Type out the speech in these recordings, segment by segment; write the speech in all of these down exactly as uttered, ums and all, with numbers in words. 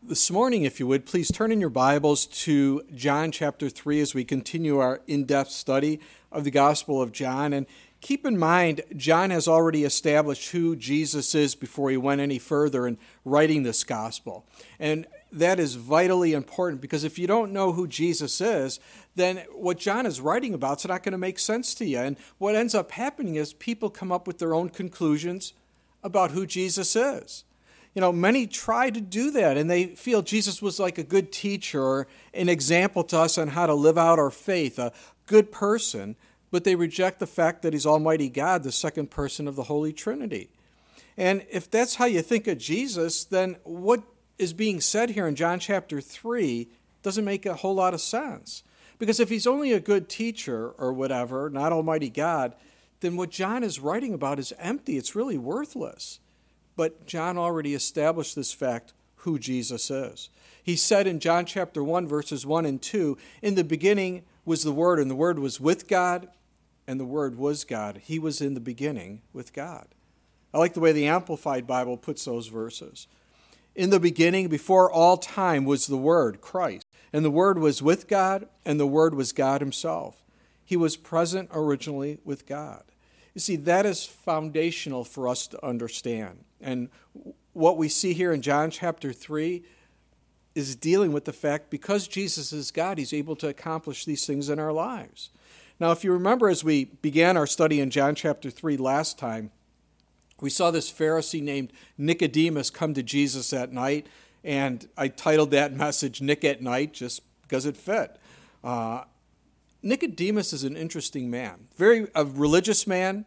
This morning, if you would, please turn in your Bibles to John chapter three as we continue our in-depth study of the Gospel of John. And keep in mind, John has already established who Jesus is before he went any further in writing this Gospel. And that is vitally important because if you don't know who Jesus is, then what John is writing about is not going to make sense to you. And what ends up happening is people come up with their own conclusions about who Jesus is. You know, many try to do that, and they feel Jesus was like a good teacher or an example to us on how to live out our faith, a good person, but they reject the fact that he's Almighty God, the second person of the Holy Trinity. And if that's how you think of Jesus, then what is being said here in John chapter three doesn't make a whole lot of sense. Because if he's only a good teacher or whatever, not Almighty God, then what John is writing about is empty. It's really worthless. But John already established this fact, who Jesus is. He said in John chapter one, verses one and two, in the beginning was the Word, and the Word was with God, and the Word was God. He was in the beginning with God. I like the way the Amplified Bible puts those verses. In the beginning, before all time, was the Word, Christ. And the Word was with God, and the Word was God himself. He was present originally with God. You see, that is foundational for us to understand. And what we see here in John chapter three is dealing with the fact because Jesus is God, he's able to accomplish these things in our lives. Now, if you remember as we began our study in John chapter three last time, we saw this Pharisee named Nicodemus come to Jesus at night, and I titled that message Nick at Night just because it fit. Uh, Nicodemus is an interesting man, very a religious man,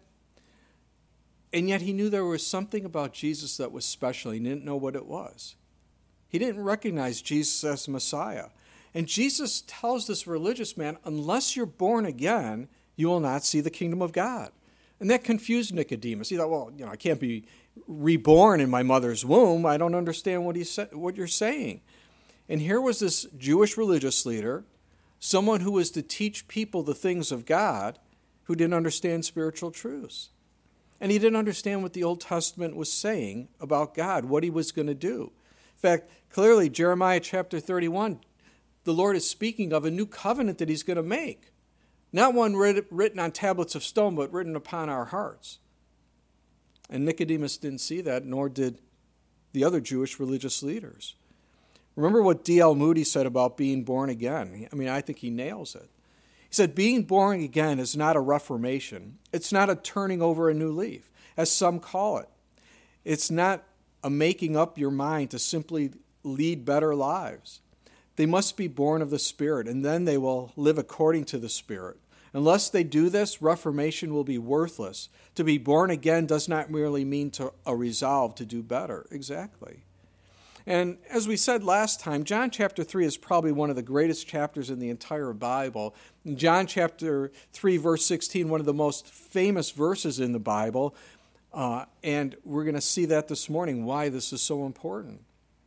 and yet he knew there was something about Jesus that was special. He didn't know what it was. He didn't recognize Jesus as Messiah. And Jesus tells this religious man, unless you're born again, you will not see the kingdom of God. And that confused Nicodemus. He thought, well, you know, I can't be reborn in my mother's womb. I don't understand what he sa- what you're saying. And here was this Jewish religious leader, someone who was to teach people the things of God, who didn't understand spiritual truths. And he didn't understand what the Old Testament was saying about God, what he was going to do. In fact, clearly, Jeremiah chapter thirty-one, the Lord is speaking of a new covenant that he's going to make. Not one written on tablets of stone, but written upon our hearts. And Nicodemus didn't see that, nor did the other Jewish religious leaders. Remember what D L Moody said about being born again. I mean, I think he nails it. He said, being born again is not a reformation. It's not a turning over a new leaf, as some call it. It's not a making up your mind to simply lead better lives. They must be born of the Spirit, and then they will live according to the Spirit. Unless they do this, reformation will be worthless. To be born again does not merely mean to a resolve to do better. Exactly. And as we said last time, John chapter three is probably one of the greatest chapters in the entire Bible. In John chapter three, verse sixteen, one of the most famous verses in the Bible. Uh, and we're going to see that this morning, why this is so important.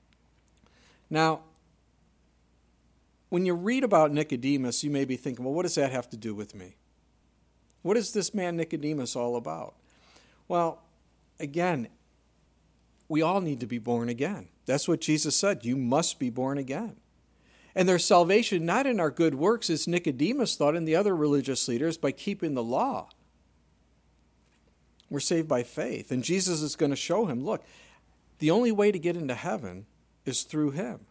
Now, when you read about Nicodemus, you may be thinking, well, what does that have to do with me? What is this man Nicodemus all about? Well, again, we all need to be born again. That's what Jesus said. You must be born again. And there's salvation not in our good works, as Nicodemus thought and the other religious leaders, by keeping the law. We're saved by faith. And Jesus is going to show him, look, the only way to get into heaven is through him.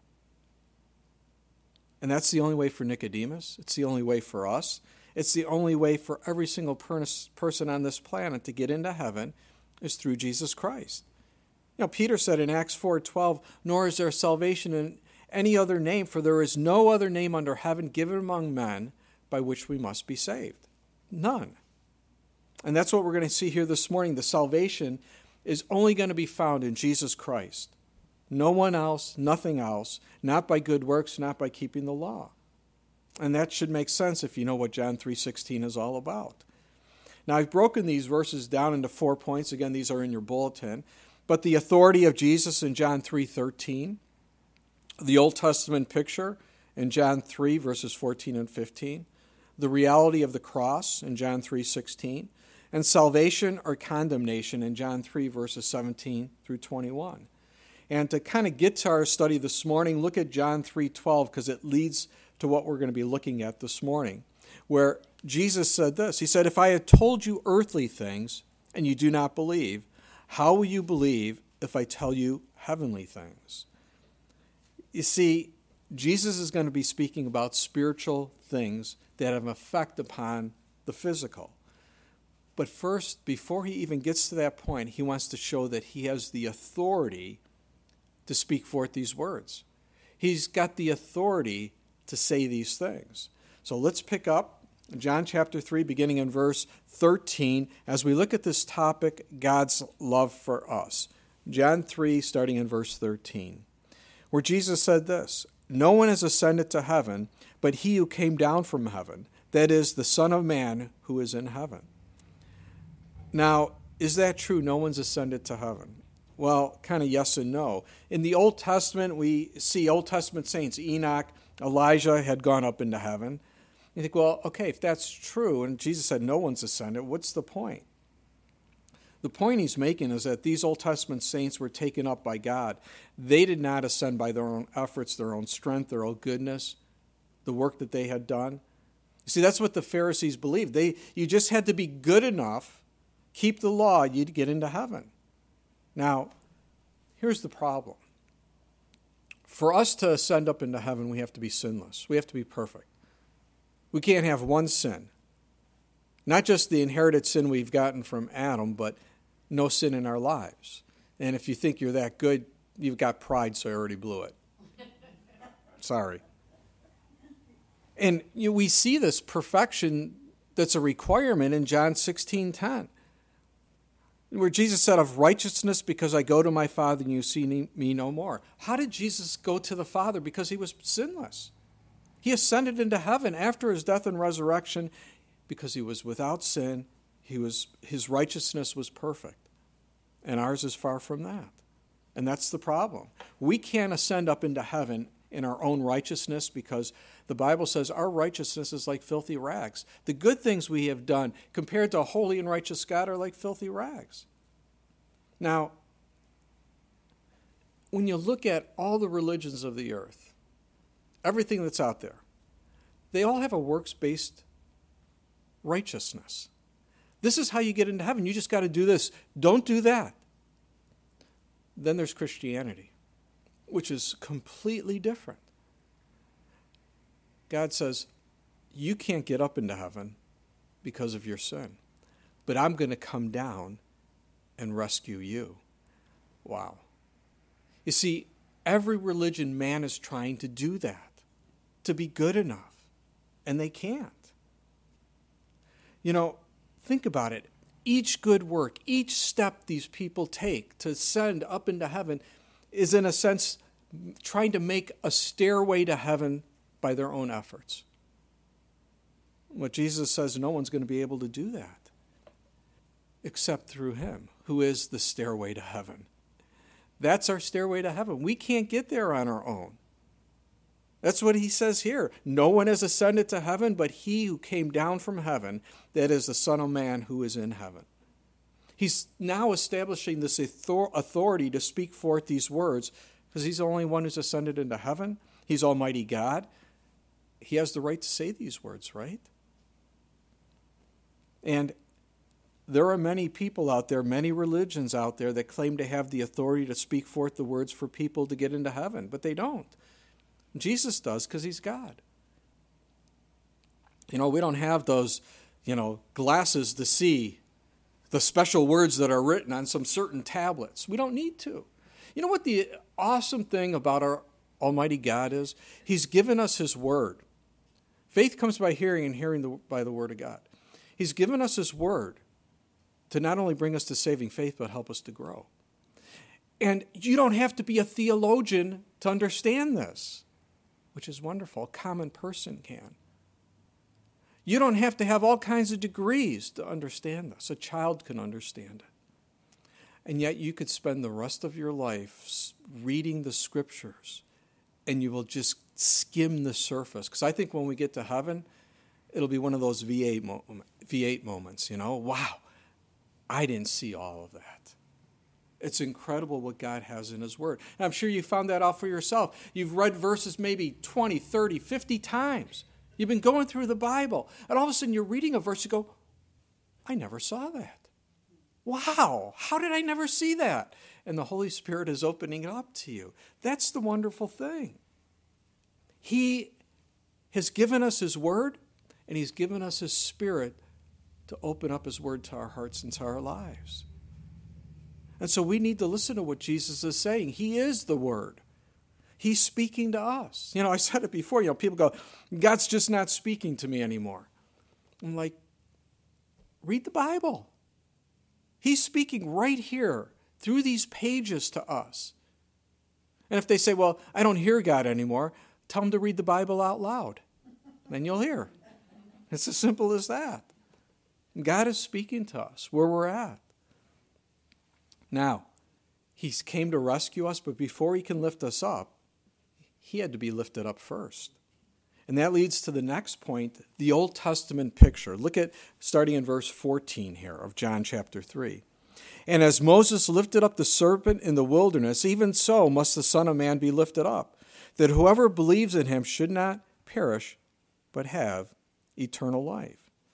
And that's the only way for Nicodemus. It's the only way for us. It's the only way for every single person on this planet to get into heaven is through Jesus Christ. You know, Peter said in Acts four twelve, nor is there salvation in any other name, for there is no other name under heaven given among men by which we must be saved. None. And that's what we're going to see here this morning. The salvation is only going to be found in Jesus Christ. No one else, nothing else, not by good works, not by keeping the law. And that should make sense if you know what John three sixteen is all about. Now, I've broken these verses down into four points. Again, these are in your bulletin. But the authority of Jesus in John three thirteen, the Old Testament picture in John three, verses fourteen and fifteen, the reality of the cross in John three sixteen, and salvation or condemnation in John three, verses seventeen through twenty-one. And to kind of get to our study this morning, look at John three twelve, because it leads to what we're going to be looking at this morning, where Jesus said this. He said, "If I had told you earthly things and you do not believe, how will you believe if I tell you heavenly things?" You see, Jesus is going to be speaking about spiritual things that have an effect upon the physical. But first, before he even gets to that point, he wants to show that he has the authority to speak forth these words. He's got the authority to say these things. So let's pick up John chapter three, beginning in verse thirteen, as we look at this topic, God's love for us. John three, starting in verse thirteen, where Jesus said this, "No one has ascended to heaven, but he who came down from heaven, that is, the Son of Man who is in heaven." Now, is that true? No one's ascended to heaven. Well, kind of yes and no. In the Old Testament, we see Old Testament saints, Enoch, Elijah had gone up into heaven. You think, well, okay, if that's true, and Jesus said no one's ascended, what's the point? The point he's making is that these Old Testament saints were taken up by God. They did not ascend by their own efforts, their own strength, their own goodness, the work that they had done. You see, that's what the Pharisees believed. They, you just had to be good enough, keep the law, you'd get into heaven. Now, here's the problem. For us to ascend up into heaven, we have to be sinless. We have to be perfect. We can't have one sin. Not just the inherited sin we've gotten from Adam, but no sin in our lives. And if you think you're that good, you've got pride, so I already blew it. Sorry. And you know, we see this perfection that's a requirement in John sixteen ten. Where Jesus said, "Of righteousness, because I go to my Father and you see me no more." How did Jesus go to the Father? Because he was sinless. He ascended into heaven after his death and resurrection because he was without sin. He was, his righteousness was perfect. And ours is far from that. And that's the problem. We can't ascend up into heaven in our own righteousness because the Bible says our righteousness is like filthy rags. The good things we have done compared to a holy and righteous God are like filthy rags. Now, when you look at all the religions of the earth, everything that's out there, they all have a works-based righteousness. This is how you get into heaven. You just got to do this. Don't do that. Then there's Christianity, which is completely different. God says, you can't get up into heaven because of your sin, but I'm going to come down and rescue you. Wow. You see, every religion, man is trying to do that, to be good enough, and they can't. You know, think about it. Each good work, each step these people take to ascend up into heaven is, in a sense, trying to make a stairway to heaven by their own efforts. What Jesus says, no one's going to be able to do that except through him, who is the stairway to heaven. That's our stairway to heaven. We can't get there on our own. That's what he says here. No one has ascended to heaven but he who came down from heaven, that is the Son of Man who is in heaven. He's now establishing this authority to speak forth these words because he's the only one who's ascended into heaven. He's Almighty God. He has the right to say these words, right? And there are many people out there, many religions out there that claim to have the authority to speak forth the words for people to get into heaven, but they don't. Jesus does because he's God. You know, we don't have those, you know, glasses to see the special words that are written on some certain tablets. We don't need to. You know what the awesome thing about our Almighty God is? He's given us his word. Faith comes by hearing, and hearing the, by the word of God. He's given us his word to not only bring us to saving faith, but help us to grow. And you don't have to be a theologian to understand this, which is wonderful. A common person can. You don't have to have all kinds of degrees to understand this. A child can understand it. And yet you could spend the rest of your life reading the scriptures, and you will just skim the surface. Because I think when we get to heaven, it'll be one of those V eight, mo- V eight moments, you know. Wow, I didn't see all of that. It's incredible what God has in his word. And I'm sure you found that out for yourself. You've read verses maybe twenty, thirty, fifty times. You've been going through the Bible. And all of a sudden you're reading a verse, you go, I never saw that. Wow, how did I never see that? And the Holy Spirit is opening it up to you. That's the wonderful thing. He has given us his word, and he's given us his Spirit to open up his word to our hearts and to our lives. And so we need to listen to what Jesus is saying. He is the word. He's speaking to us. You know, I said it before, you know, people go, God's just not speaking to me anymore. I'm like, read the Bible. He's speaking right here through these pages to us. And if they say, well, I don't hear God anymore, tell them to read the Bible out loud. Then you'll hear. It's as simple as that. God is speaking to us where we're at. Now, he came to rescue us, but before he can lift us up, he had to be lifted up first. And that leads to the next point, the Old Testament picture. Look at, starting in verse fourteen here of John chapter three. And as Moses lifted up the serpent in the wilderness, even so must the Son of Man be lifted up, that whoever believes in him should not perish, but have eternal life.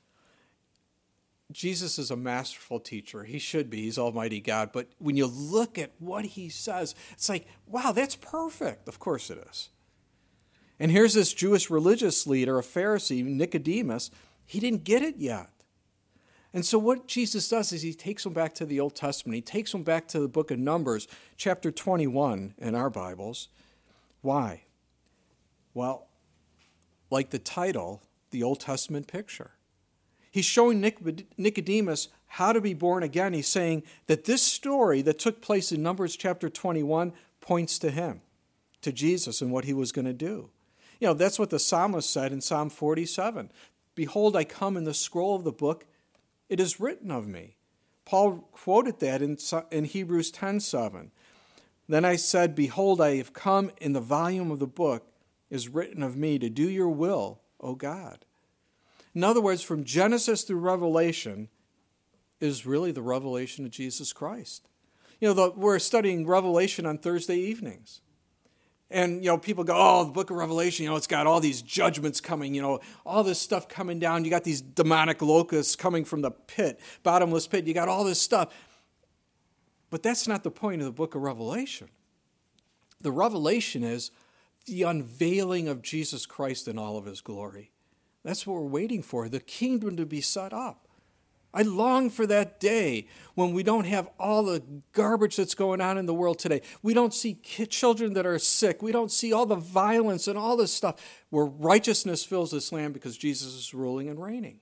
Jesus is a masterful teacher. He should be. He's Almighty God. But when you look at what he says, it's like, wow, that's perfect. Of course it is. And here's this Jewish religious leader, a Pharisee, Nicodemus. He didn't get it yet. And so what Jesus does is he takes him back to the Old Testament. He takes him back to the book of Numbers, chapter twenty-one in our Bibles. Why? Well, like the title, the Old Testament picture. He's showing Nicodemus how to be born again. He's saying that this story that took place in Numbers chapter twenty-one points to him, to Jesus and what he was going to do. You know, that's what the psalmist said in Psalm forty-seven. Behold, I come in the scroll of the book. It is written of me. Paul quoted that in, in Hebrews ten seven. Then I said, behold, I have come in the volume of the book is written of me to do your will, O God. In other words, from Genesis through Revelation is really the revelation of Jesus Christ. You know, the, we're studying Revelation on Thursday evenings. And, you know, people go, oh, the book of Revelation, you know, it's got all these judgments coming, you know, all this stuff coming down. You got these demonic locusts coming from the pit, bottomless pit. You got all this stuff. But that's not the point of the book of Revelation. The revelation is the unveiling of Jesus Christ in all of his glory. That's what we're waiting for, the kingdom to be set up. I long for that day when we don't have all the garbage that's going on in the world today. We don't see kid, children that are sick. We don't see all the violence and all this stuff where righteousness fills this land because Jesus is ruling and reigning.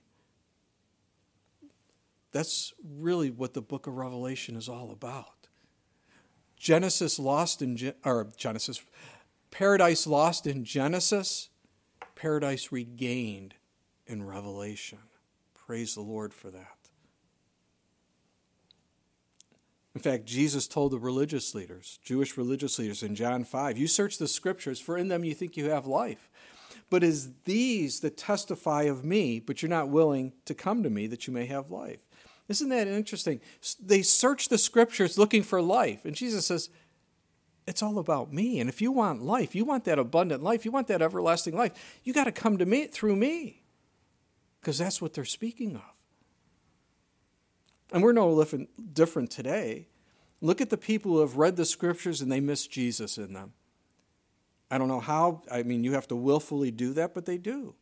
That's really what the book of Revelation is all about. Genesis lost in, or Genesis, paradise lost in Genesis, paradise regained in Revelation. Praise the Lord for that. In fact, Jesus told the religious leaders, Jewish religious leaders in John five, you search the scriptures, for in them you think you have life. But it is these that testify of me, but you're not willing to come to me that you may have life. Isn't that interesting? They search the scriptures looking for life. And Jesus says, it's all about me. And if you want life, you want that abundant life, you want that everlasting life, you got to come to me through me. Because that's what they're speaking of. And we're no different today. Look at the people who have read the scriptures and they miss Jesus in them. I don't know how. I mean, you have to willfully do that, but they do.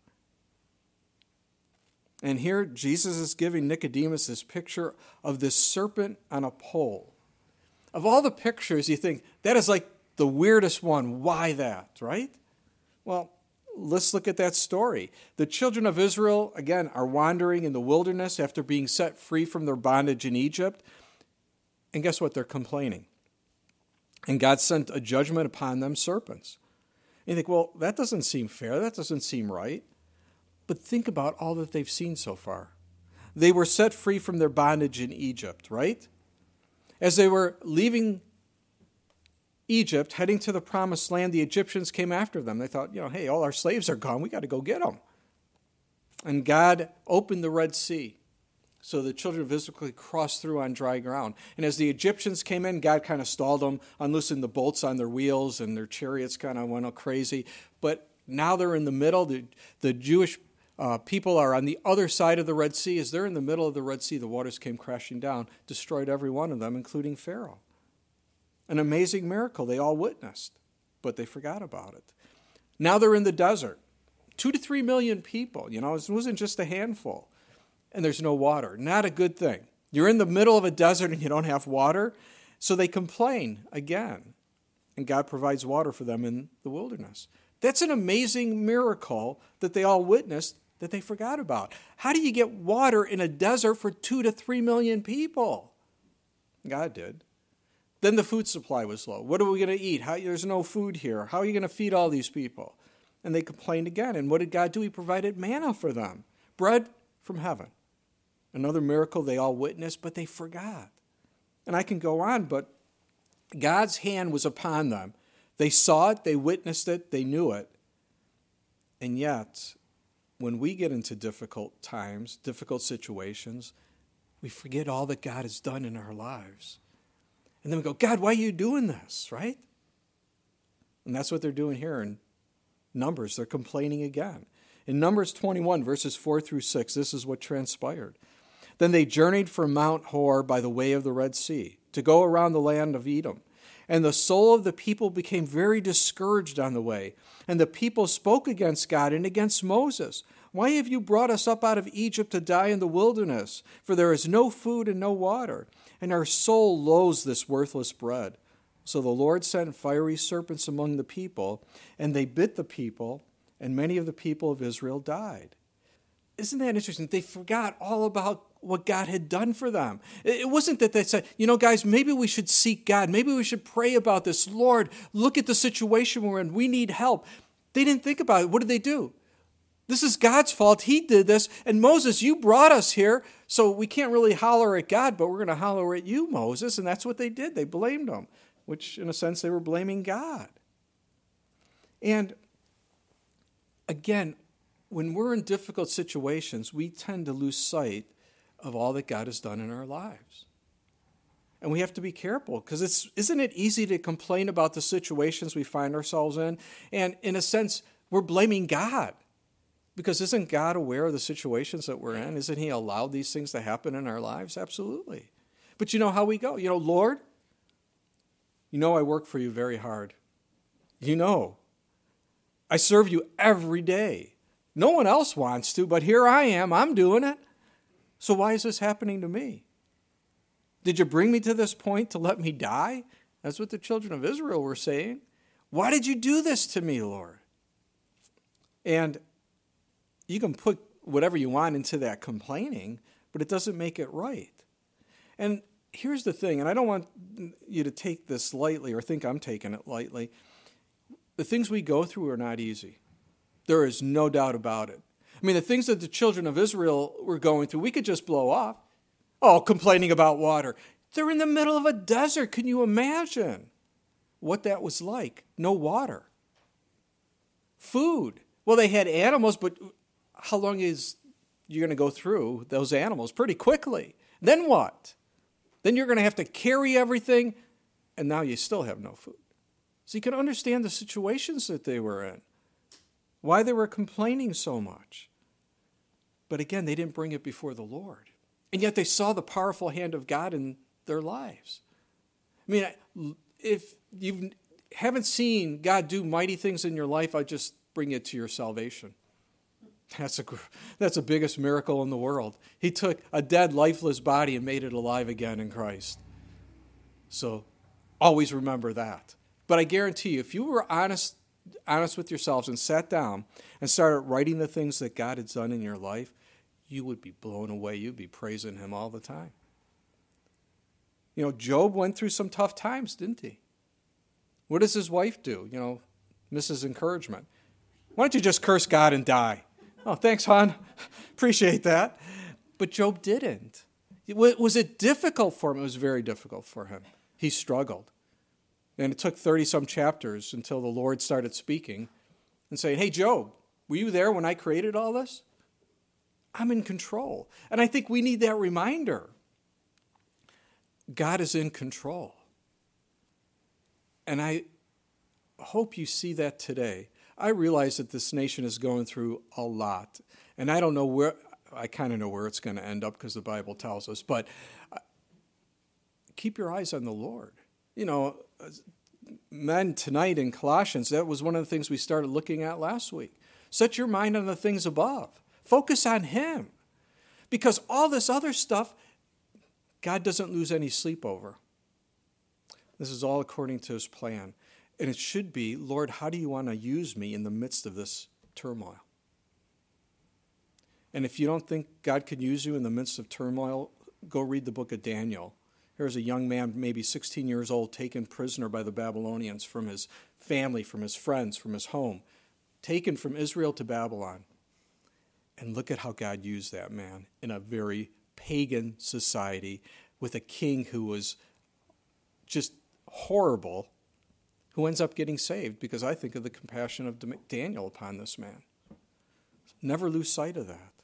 And here Jesus is giving Nicodemus this picture of this serpent on a pole. Of all the pictures, you think, that is like the weirdest one. Why that, right? Well, let's look at that story. The children of Israel, again, are wandering in the wilderness after being set free from their bondage in Egypt. And guess what? They're complaining. And God sent a judgment upon them, serpents. And you think, well, that doesn't seem fair. That doesn't seem right. But think about all that they've seen so far. They were set free from their bondage in Egypt, right? As they were leaving Egypt, heading to the promised land, the Egyptians came after them. They thought, you know, hey, all our slaves are gone. We got to go get them. And God opened the Red Sea. So the children of Israel could cross through on dry ground. And as the Egyptians came in, God kind of stalled them, unloosened the bolts on their wheels, and their chariots kind of went all crazy. But now they're in the middle. The, the Jewish uh, people are on the other side of the Red Sea. As they're in the middle of the Red Sea, the waters came crashing down, destroyed every one of them, including Pharaoh. An amazing miracle they all witnessed, but they forgot about it. Now they're in the desert. Two to three million people. You know, it wasn't just a handful. And there's no water. Not a good thing. You're in the middle of a desert and you don't have water. So they complain again. And God provides water for them in the wilderness. That's an amazing miracle that they all witnessed that they forgot about. How do you get water in a desert for two to three million people? God did. Then the food supply was low. What are we going to eat? How, there's no food here. How are you going to feed all these people? And they complained again. And what did God do? He provided manna for them. Bread from heaven. Another miracle they all witnessed, but they forgot. And I can go on, but God's hand was upon them. They saw it, they witnessed it, they knew it. And yet, when we get into difficult times, difficult situations, we forget all that God has done in our lives. And then we go, God, why are you doing this, right? And that's what they're doing here in Numbers. They're complaining again. In Numbers twenty-one, verses four through six, this is what transpired. Then they journeyed from Mount Hor by the way of the Red Sea to go around the land of Edom. And the soul of the people became very discouraged on the way. And the people spoke against God and against Moses. Why have you brought us up out of Egypt to die in the wilderness? For there is no food and no water. And our soul loathes this worthless bread. So the Lord sent fiery serpents among the people, and they bit the people, and many of the people of Israel died. Isn't that interesting? They forgot all about what God had done for them. It wasn't that they said, you know, guys, maybe we should seek God. Maybe we should pray about this. Lord, look at the situation we're in. We need help. They didn't think about it. What did they do? This is God's fault. He did this. And Moses, you brought us here, so we can't really holler at God, but we're going to holler at you, Moses. And that's what they did. They blamed him, which in a sense they were blaming God. And again, when we're in difficult situations, we tend to lose sight of all that God has done in our lives. And we have to be careful, because it's isn't it easy to complain about the situations we find ourselves in? And in a sense, we're blaming God. Because isn't God aware of the situations that we're in? Isn't he allowed these things to happen in our lives? Absolutely. But you know how we go. You know, Lord, you know I work for you very hard. You know. I serve you every day. No one else wants to, but here I am. I'm doing it. So why is this happening to me? Did you bring me to this point to let me die? That's what the children of Israel were saying. Why did you do this to me, Lord? And you can put whatever you want into that complaining, but it doesn't make it right. And here's the thing, and I don't want you to take this lightly or think I'm taking it lightly. The things we go through are not easy. There is no doubt about it. I mean, the things that the children of Israel were going through, we could just blow off. Oh, complaining about water. They're in the middle of a desert. Can you imagine what that was like? No water. Food. Well, they had animals, but how long is you're going to go through those animals? Pretty quickly. Then what? Then you're going to have to carry everything, and now you still have no food. So you can understand the situations that they were in, why they were complaining so much. But again, they didn't bring it before the Lord. And yet they saw the powerful hand of God in their lives. I mean, if you haven't seen God do mighty things in your life, I just bring it to your salvation. That's a, that's the biggest miracle in the world. He took a dead, lifeless body and made it alive again in Christ. So always remember that. But I guarantee you, if you were honest, honest with yourselves and sat down and started writing the things that God had done in your life, you would be blown away. You'd be praising him all the time. You know, Job went through some tough times, didn't he? What does his wife do? You know, Missus Encouragement. Why don't you just curse God and die? Oh, thanks, hon. Appreciate that. But Job didn't. Was it difficult for him? It was very difficult for him. He struggled. And it took thirty-some chapters until the Lord started speaking and saying, hey, Job, were you there when I created all this? I'm in control. And I think we need that reminder. God is in control. And I hope you see that today. I realize that this nation is going through a lot. And I don't know where, I kind of know where it's going to end up because the Bible tells us. But keep your eyes on the Lord. You know, men, tonight in Colossians, that was one of the things we started looking at last week. Set your mind on the things above. Focus on Him. Because all this other stuff, God doesn't lose any sleep over. This is all according to His plan. And it should be, Lord, how do you want to use me in the midst of this turmoil? And if you don't think God could use you in the midst of turmoil, go read the book of Daniel. Here's a young man, maybe sixteen years old, taken prisoner by the Babylonians from his family, from his friends, from his home, taken from Israel to Babylon. And look at how God used that man in a very pagan society with a king who was just horrible, who ends up getting saved because I think of the compassion of Daniel upon this man. Never lose sight of that.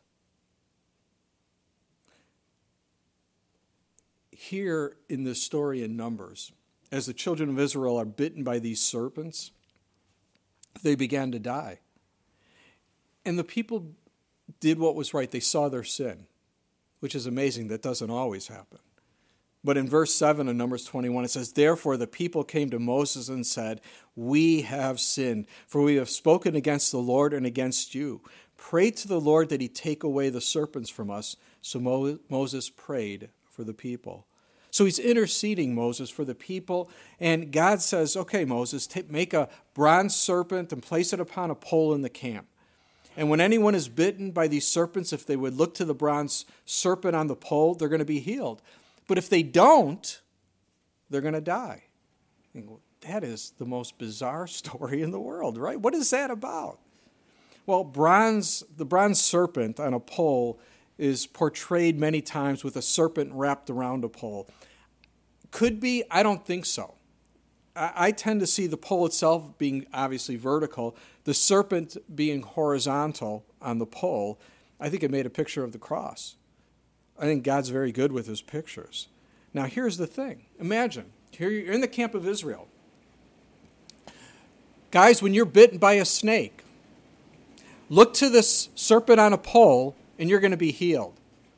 Here in this story in Numbers, as the children of Israel are bitten by these serpents, they began to die. And the people did what was right. They saw their sin, which is amazing. That doesn't always happen. But in verse seven of Numbers twenty-one, it says, "Therefore the people came to Moses and said, 'We have sinned, for we have spoken against the Lord and against you. Pray to the Lord that He take away the serpents from us.' So Mo- Moses prayed for the people." So he's interceding, Moses, for the people. And God says, okay, Moses, t- make a bronze serpent and place it upon a pole in the camp. And when anyone is bitten by these serpents, if they would look to the bronze serpent on the pole, they're going to be healed. But if they don't, they're going to die. And that is the most bizarre story in the world, right? What is that about? Well, bronze, the bronze serpent on a pole is portrayed many times with a serpent wrapped around a pole. Could be, I don't think so. I, I tend to see the pole itself being obviously vertical, the serpent being horizontal on the pole. I think it made a picture of the cross. I think God's very good with His pictures. Now here's the thing. Imagine, here you're in the camp of Israel. Guys, when you're bitten by a snake, look to this serpent on a pole and you're going to be healed.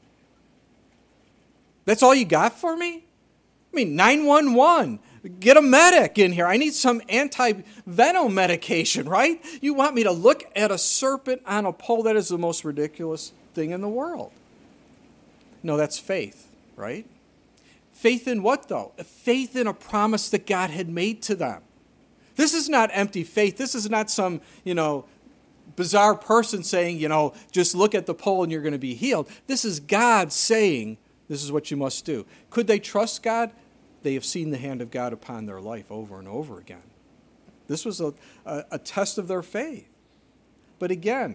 That's all you got for me? I mean, nine one one, get a medic in here. I need some anti-venom medication, right? You want me to look at a serpent on a pole? That is the most ridiculous thing in the world. No, that's faith, right? Faith in what, though? Faith in a promise that God had made to them. This is not empty faith. This is not some, you know, bizarre person saying, you know, just look at the pole and you're going to be healed. This is God saying, this is what you must do. Could they trust God? They have seen the hand of God upon their life over and over again. This was a, a, a test of their faith. But again,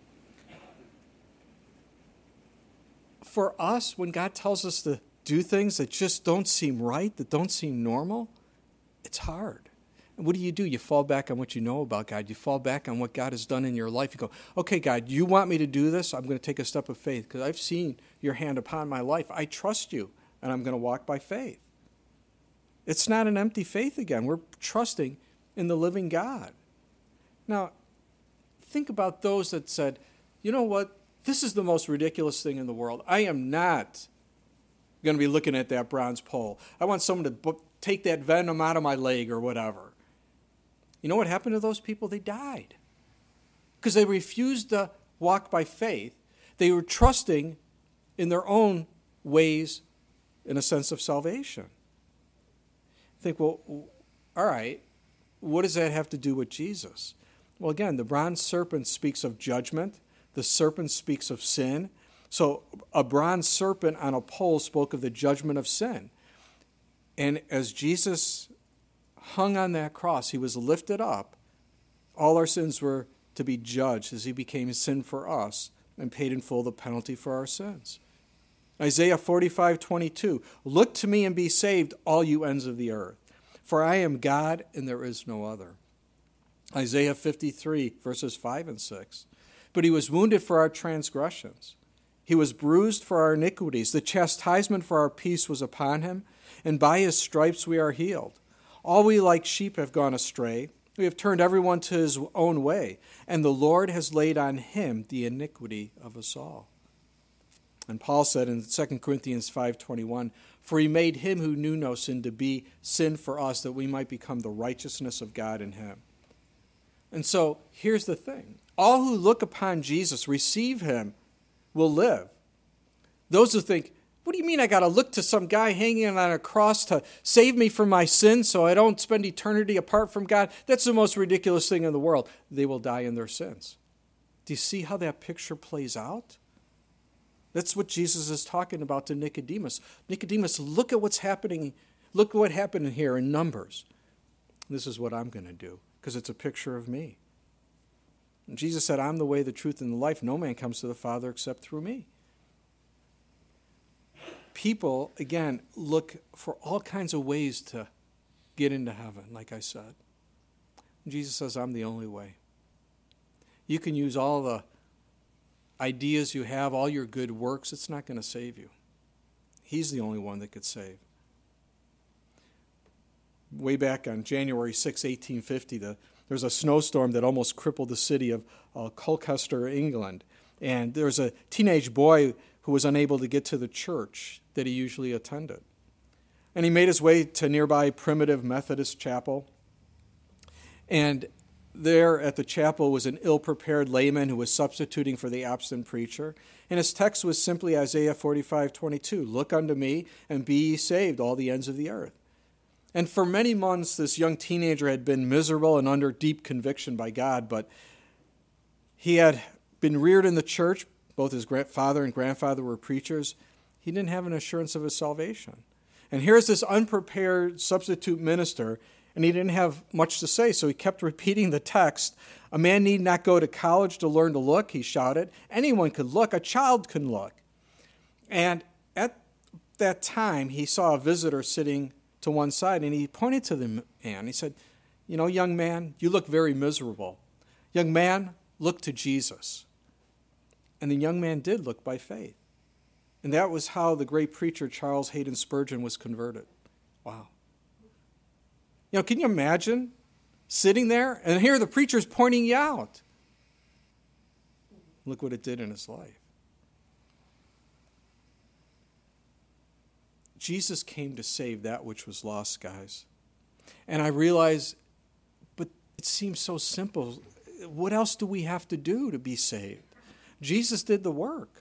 for us, when God tells us to do things that just don't seem right, that don't seem normal, it's hard. And what do you do? You fall back on what you know about God. You fall back on what God has done in your life. You go, okay, God, you want me to do this? I'm going to take a step of faith because I've seen your hand upon my life. I trust you, and I'm going to walk by faith. It's not an empty faith again. We're trusting in the living God. Now, think about those that said, you know what? This is the most ridiculous thing in the world. I am not going to be looking at that bronze pole. I want someone to b- take that venom out of my leg or whatever. You know what happened to those people? They died because they refused to walk by faith. They were trusting in their own ways in a sense of salvation. Think, well, all right, what does that have to do with Jesus? Well, again, the bronze serpent speaks of judgment. The serpent speaks of sin. So a bronze serpent on a pole spoke of the judgment of sin. And as Jesus hung on that cross, he was lifted up. All our sins were to be judged as he became sin for us and paid in full the penalty for our sins. Isaiah forty-five twenty-two, look to me and be saved, all you ends of the earth, for I am God and there is no other. Isaiah fifty-three verses five and six, but he was wounded for our transgressions. He was bruised for our iniquities. The chastisement for our peace was upon him, and by his stripes we are healed. All we like sheep have gone astray. We have turned everyone to his own way, and the Lord has laid on him the iniquity of us all. And Paul said in Second Corinthians five twenty-one, for he made him who knew no sin to be sin for us, that we might become the righteousness of God in him. And so here's the thing. All who look upon Jesus, receive him, will live. Those who think, what do you mean I got to look to some guy hanging on a cross to save me from my sins so I don't spend eternity apart from God? That's the most ridiculous thing in the world. They will die in their sins. Do you see how that picture plays out? That's what Jesus is talking about to Nicodemus. Nicodemus, look at what's happening. Look at what happened here in Numbers. This is what I'm going to do, because it's a picture of me. And Jesus said, I'm the way, the truth, and the life. No man comes to the Father except through me. People, again, look for all kinds of ways to get into heaven, like I said. Jesus says, I'm the only way. You can use all the ideas you have, all your good works. It's not going to save you. He's the only one that could save. Way back on January sixth, eighteen fifty, the There was a snowstorm that almost crippled the city of uh, Colchester, England. And there was a teenage boy who was unable to get to the church that he usually attended. And he made his way to nearby Primitive Methodist Chapel. And there at the chapel was an ill-prepared layman who was substituting for the absent preacher. And his text was simply Isaiah forty-five twenty-two, look unto me and be ye saved, all the ends of the earth. And for many months, this young teenager had been miserable and under deep conviction by God, but he had been reared in the church. Both his father and grandfather were preachers. He didn't have an assurance of his salvation. And here's this unprepared substitute minister, and he didn't have much to say, so he kept repeating the text. A man need not go to college to learn to look, he shouted. Anyone could look. A child can look. And at that time, he saw a visitor sitting to one side, and he pointed to the man. He said, you know, young man, you look very miserable. Young man, look to Jesus. And the young man did look by faith. And that was how the great preacher Charles Haddon Spurgeon was converted. Wow. You know, can you imagine sitting there, and here the preacher's pointing you out? Look what it did in his life. Jesus came to save that which was lost, guys. And I realize, but it seems so simple. What else do we have to do to be saved? Jesus did the work.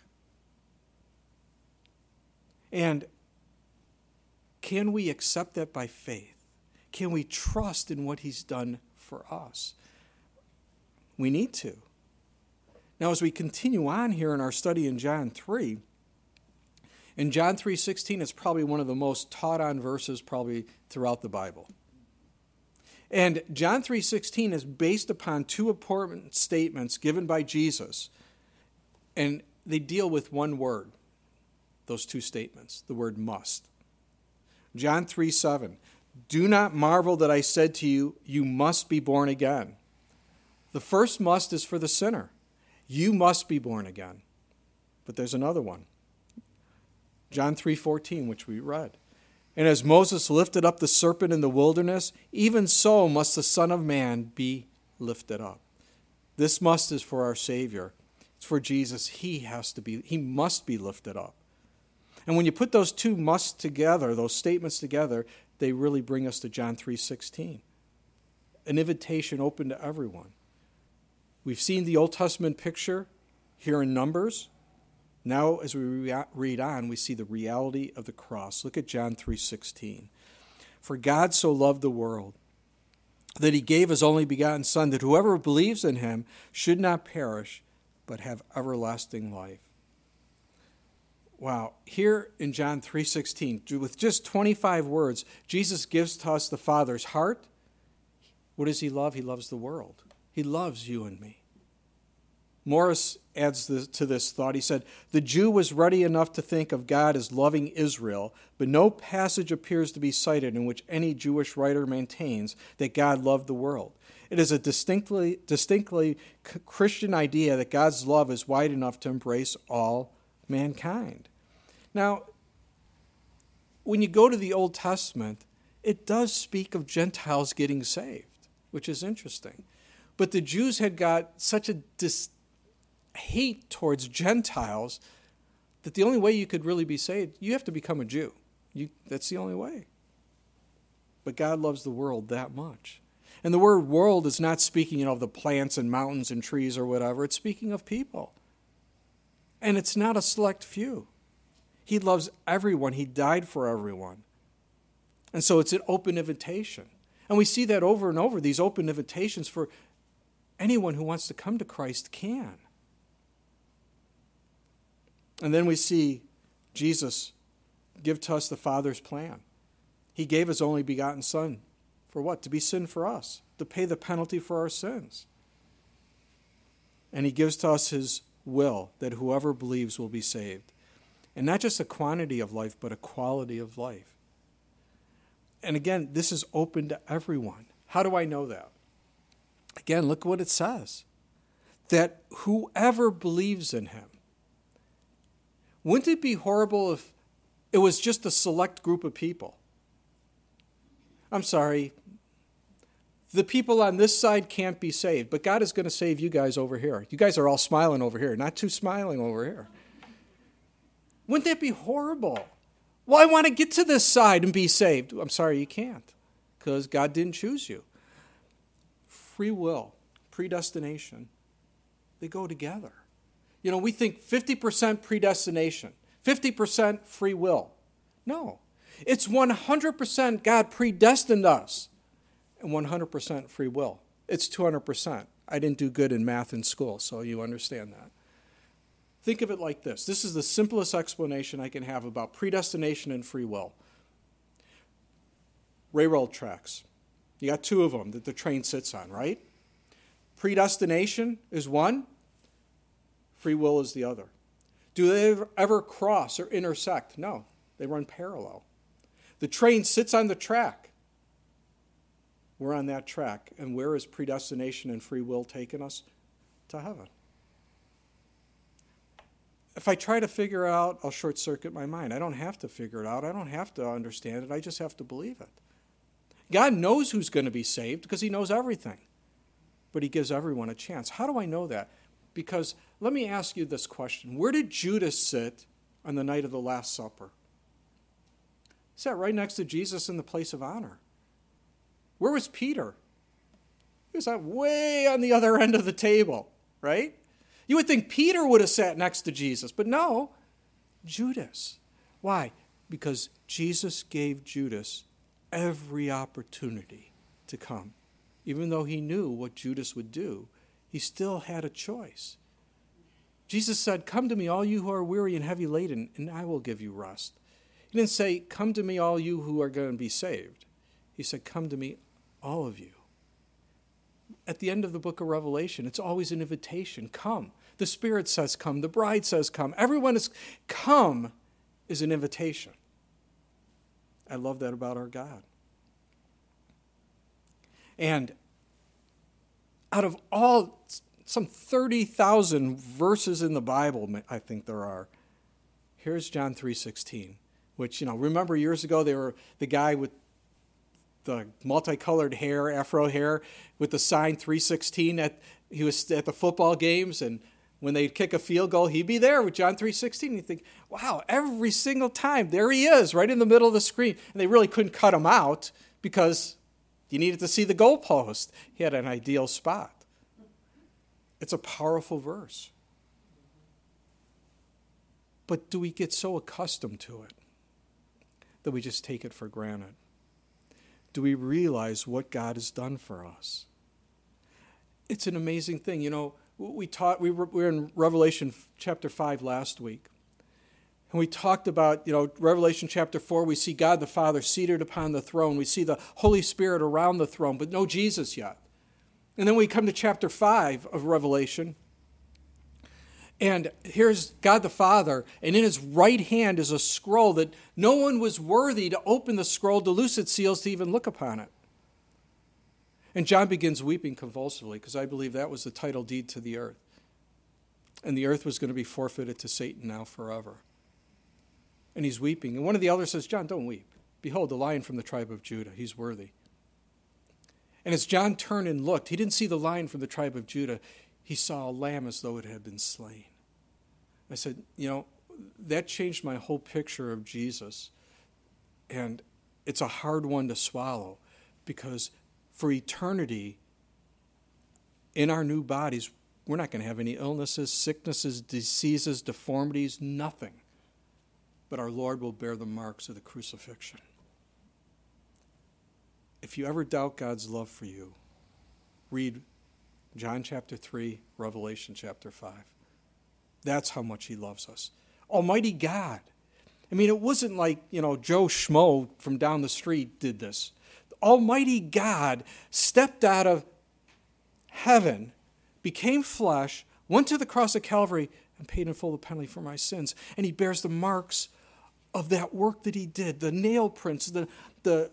And can we accept that by faith? Can we trust in what he's done for us? We need to. Now, as we continue on here in our study in John three, in John three sixteen, it's probably one of the most taught on verses probably throughout the Bible. And John three sixteen is based upon two important statements given by Jesus. And they deal with one word, those two statements, the word must. John three seven, do not marvel that I said to you, you must be born again. The first must is for the sinner. You must be born again. But there's another one. John three fourteen, which we read. And as Moses lifted up the serpent in the wilderness, even so must the Son of Man be lifted up. This must is for our Savior. It's for Jesus. He has to be, he must be lifted up. And when you put those two musts together, those statements together, they really bring us to John three sixteen. An invitation open to everyone. We've seen the Old Testament picture here in Numbers. Now, as we re- read on, we see the reality of the cross. Look at John three sixteen. For God so loved the world that he gave his only begotten Son, that whoever believes in him should not perish, but have everlasting life. Wow. Here in John three sixteen, with just twenty-five words, Jesus gives to us the Father's heart. What does he love? He loves the world. He loves you and me. Morris adds this, to this thought. He said, the Jew was ready enough to think of God as loving Israel, but no passage appears to be cited in which any Jewish writer maintains that God loved the world. It is a distinctly, distinctly Christian idea that God's love is wide enough to embrace all mankind. Now, when you go to the Old Testament, it does speak of Gentiles getting saved, which is interesting. But the Jews had got such a dis- hate towards Gentiles that the only way you could really be saved, you have to become a Jew. You, that's the only way. But God loves the world that much. And the word world is not speaking, you know, of the plants and mountains and trees or whatever. It's speaking of people. And it's not a select few. He loves everyone. He died for everyone. And so it's an open invitation. And we see that over and over, these open invitations for anyone who wants to come to Christ can. And then we see Jesus give to us the Father's plan. He gave his only begotten Son for what? To be sin for us, to pay the penalty for our sins. And he gives to us his will that whoever believes will be saved. And not just a quantity of life, but a quality of life. And again, this is open to everyone. How do I know that? Again, look what it says. That whoever believes in him. Wouldn't it be horrible if it was just a select group of people? I'm sorry. The people on this side can't be saved, but God is going to save you guys over here. You guys are all smiling over here, not too smiling over here. Wouldn't that be horrible? Well, I want to get to this side and be saved. I'm sorry, you can't, because God didn't choose you. Free will, predestination, they go together. You know, we think fifty percent predestination, fifty percent free will. No, it's one hundred percent God predestined us and one hundred percent free will. It's two hundred percent. I didn't do good in math in school, so you understand that. Think of it like this. This is the simplest explanation I can have about predestination and free will. Railroad tracks. You got two of them that the train sits on, right? Predestination is one. Free will is the other. Do they ever, ever cross or intersect? No, they run parallel. The train sits on the track. We're on that track. And where is predestination and free will taking us? To heaven. If I try to figure it out, I'll short circuit my mind. I don't have to figure it out. I don't have to understand it. I just have to believe it. God knows who's going to be saved because he knows everything. But he gives everyone a chance. How do I know that? Because let me ask you this question. Where did Judas sit on the night of the Last Supper? He sat right next to Jesus in the place of honor. Where was Peter? He was way on the other end of the table, right? You would think Peter would have sat next to Jesus, but no, Judas. Why? Because Jesus gave Judas every opportunity to come. Even though he knew what Judas would do, he still had a choice. Jesus said, "Come to me, all you who are weary and heavy laden, and I will give you rest." He didn't say, "Come to me, all you who are going to be saved." He said, "Come to me, all of you." At the end of the book of Revelation, it's always an invitation. Come. The Spirit says come. The bride says come. Everyone is come is an invitation. I love that about our God. And out of all, some thirty thousand verses in the Bible, I think there are, here's John three sixteen, which, you know, remember years ago, they were the guy with the multicolored hair, afro hair, with the sign three sixteen. At he was at the football games, and when they'd kick a field goal, he'd be there with John three sixteen. You think, wow, every single time, there he is, right in the middle of the screen. And they really couldn't cut him out because you needed to see the goalpost. He had an ideal spot. It's a powerful verse. But do we get so accustomed to it that we just take it for granted? Do we realize what God has done for us? It's an amazing thing. You know, we taught, we were, we were in Revelation chapter five last week. And we talked about, you know, Revelation chapter four, we see God the Father seated upon the throne. We see the Holy Spirit around the throne, but no Jesus yet. And then we come to chapter five of Revelation. And here's God the Father, and in his right hand is a scroll that no one was worthy to open the scroll, to loose its seals, to even look upon it. And John begins weeping convulsively, because I believe that was the title deed to the earth. And the earth was going to be forfeited to Satan now forever. And he's weeping. And one of the elders says, John, don't weep. Behold, the lion from the tribe of Judah. He's worthy. And as John turned and looked, he didn't see the lion from the tribe of Judah. He saw a lamb as though it had been slain. I said, you know, that changed my whole picture of Jesus. And it's a hard one to swallow because for eternity, in our new bodies, we're not going to have any illnesses, sicknesses, diseases, deformities, nothing. But our Lord will bear the marks of the crucifixion. If you ever doubt God's love for you, read John chapter three, Revelation chapter five. That's how much he loves us. Almighty God. I mean, it wasn't like, you know, Joe Schmo from down the street did this. Almighty God stepped out of heaven, became flesh, went to the cross of Calvary, and paid in full the penalty for my sins. And he bears the marks of that work that he did, the nail prints, the the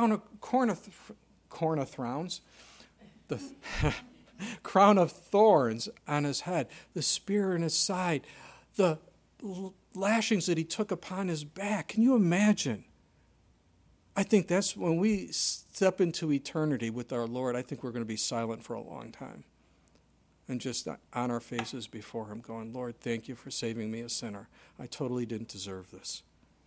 cornathrons, the crown of thorns on his head, the spear in his side, the lashings that he took upon his back. Can you imagine? I think that's when we step into eternity with our Lord, I think we're going to be silent for a long time and just on our faces before him going, Lord, thank you for saving me a sinner. I totally didn't deserve this.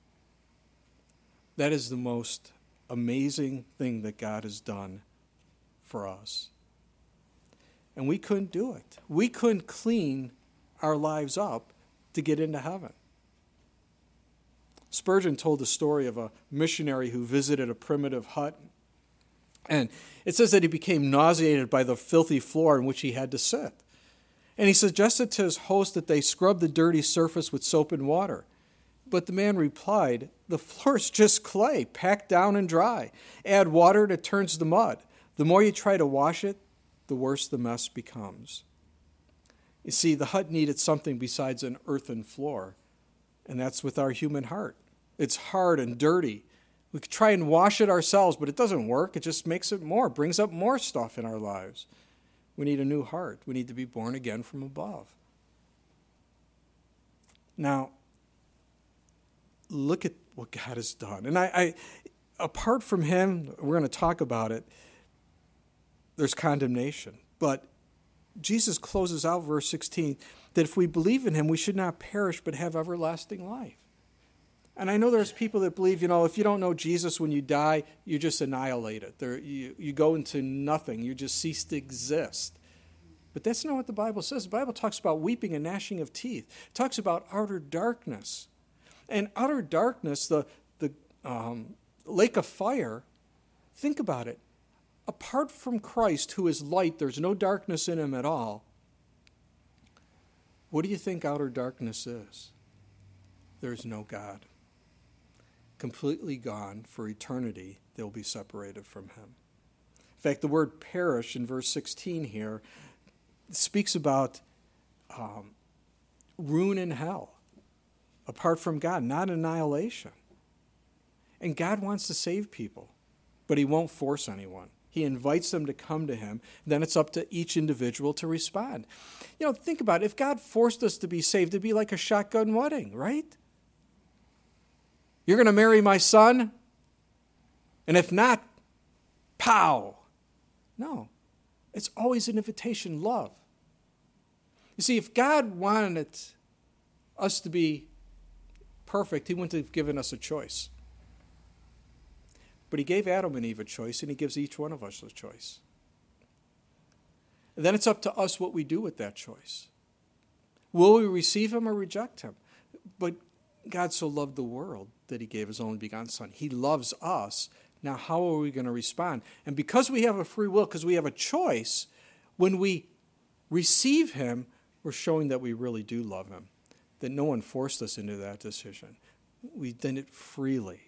That is the most amazing thing that God has done for us. And we couldn't do it. We couldn't clean our lives up to get into heaven. Spurgeon told the story of a missionary who visited a primitive hut. And it says that he became nauseated by the filthy floor in which he had to sit. And he suggested to his host that they scrub the dirty surface with soap and water. But the man replied, the floor's just clay, packed down and dry. Add water and it turns to mud. The more you try to wash it, the worse the mess becomes. You see, the hut needed something besides an earthen floor, and that's with our human heart. It's hard and dirty. We could try and wash it ourselves, but it doesn't work. It just makes it more, brings up more stuff in our lives. We need a new heart. We need to be born again from above. Now, look at what God has done. And I, I apart from him, we're going to talk about it, there's condemnation. But Jesus closes out verse sixteen that if we believe in him, we should not perish but have everlasting life. And I know there's people that believe, you know, if you don't know Jesus when you die, you're just annihilated. There, you, you go into nothing. You just cease to exist. But that's not what the Bible says. The Bible talks about weeping and gnashing of teeth. It talks about outer darkness. And outer darkness, the, the um, lake of fire, think about it. Apart from Christ, who is light, there's no darkness in him at all. What do you think outer darkness is? There's no God. Completely gone for eternity, they'll be separated from him. In fact, the word perish in verse sixteen here speaks about um, ruin in hell. Apart from God, not annihilation. And God wants to save people, but he won't force anyone. He invites them to come to him. Then it's up to each individual to respond. You know, think about it. If God forced us to be saved, it'd be like a shotgun wedding, right? You're going to marry my son? And if not, pow. No. It's always an invitation, love. You see, if God wanted us to be perfect, he wouldn't have given us a choice. But he gave Adam and Eve a choice, and he gives each one of us a choice. And then it's up to us what we do with that choice. Will we receive him or reject him? But God so loved the world that he gave his only begotten son. He loves us. Now, how are we going to respond? And because we have a free will, because we have a choice, when we receive him, we're showing that we really do love him, that no one forced us into that decision. We did it freely.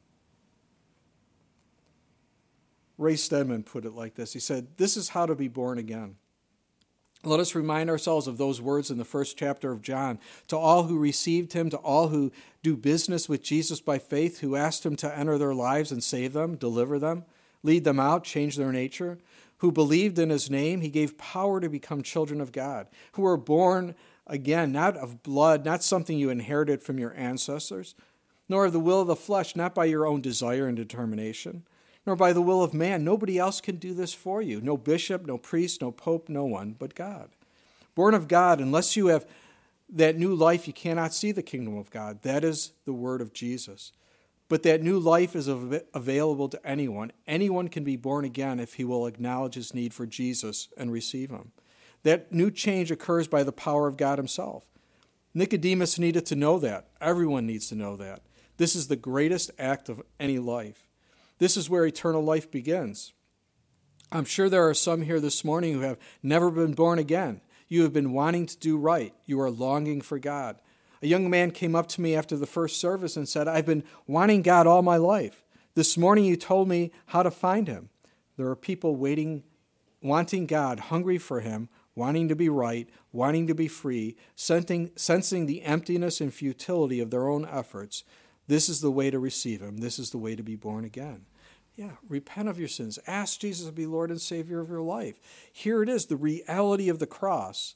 Ray Stedman put it like this. He said, this is how to be born again. Let us remind ourselves of those words in the first chapter of John. To all who received him, to all who do business with Jesus by faith, who asked him to enter their lives and save them, deliver them, lead them out, change their nature. who believed in his name, he gave power to become children of God, who were born again, not of blood, not something you inherited from your ancestors, nor of the will of the flesh, not by your own desire and determination, nor by the will of man. Nobody else can do this for you. No bishop, no priest, no pope, no one but God. Born of God, unless you have that new life, you cannot see the kingdom of God. That is the word of Jesus. But that new life is av- available to anyone. Anyone can be born again if he will acknowledge his need for Jesus and receive him. That new change occurs by the power of God himself. Nicodemus needed to know that. Everyone needs to know that. This is the greatest act of any life. This is where eternal life begins. I'm sure there are some here this morning who have never been born again. You have been wanting to do right. You are longing for God. A young man came up to me after the first service and said, I've been wanting God all my life. This morning you told me how to find him. There are people waiting, wanting God, hungry for him, wanting to be right, wanting to be free, sensing, sensing the emptiness and futility of their own efforts. This is the way to receive him. This is the way to be born again. Yeah, repent of your sins. Ask Jesus to be Lord and Savior of your life. Here it is, the reality of the cross.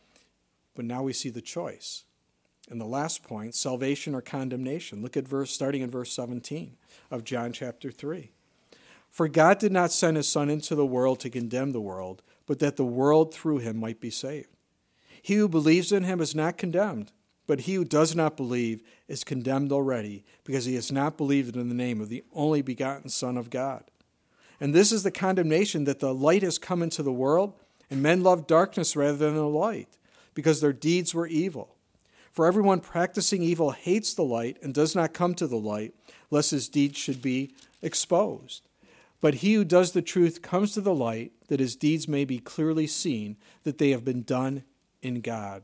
But now we see the choice. And the last point, salvation or condemnation. Look at verse, starting in verse seventeen of John chapter three. For God did not send his Son into the world to condemn the world, but that the world through him might be saved. He who believes in him is not condemned, but he who does not believe is condemned already, because he has not believed in the name of the only begotten Son of God. And this is the condemnation, that the light has come into the world, and men love darkness rather than the light, because their deeds were evil. For everyone practicing evil hates the light and does not come to the light, lest his deeds should be exposed. But he who does the truth comes to the light, that his deeds may be clearly seen, that they have been done in God.